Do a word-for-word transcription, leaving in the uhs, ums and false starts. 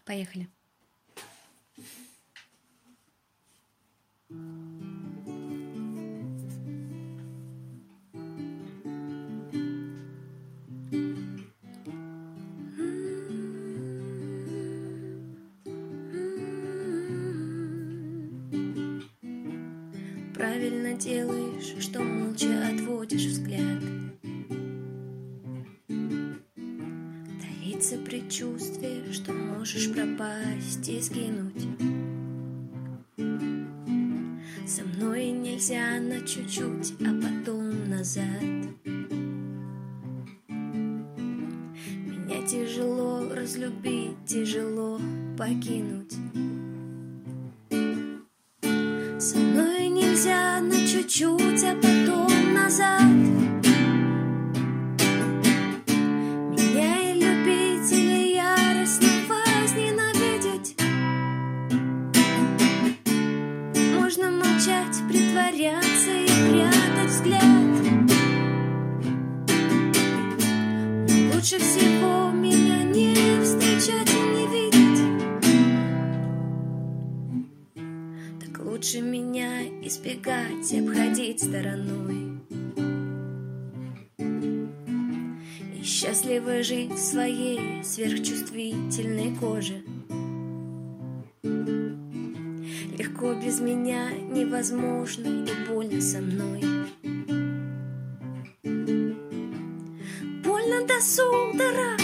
Поехали. Правильно делаешь, что молча отводишь взгляд. Таится предчувствие, что можешь пропасть и сгинуть. Со мной нельзя на чуть-чуть, а потом назад. Меня тяжело разлюбить, тяжело покинуть. Со мной нельзя на чуть-чуть, а потом назад. Меня и любить, или яростно возненавидеть. Можно молчать, притворяться и прятать взгляд. Но лучше всего меня не встречать и не видеть. Так лучше меня избегать, обходить стороной. И счастливо жить в своей сверхчувствительной коже. Легко без меня невозможно и больно со мной. Больно до судорог,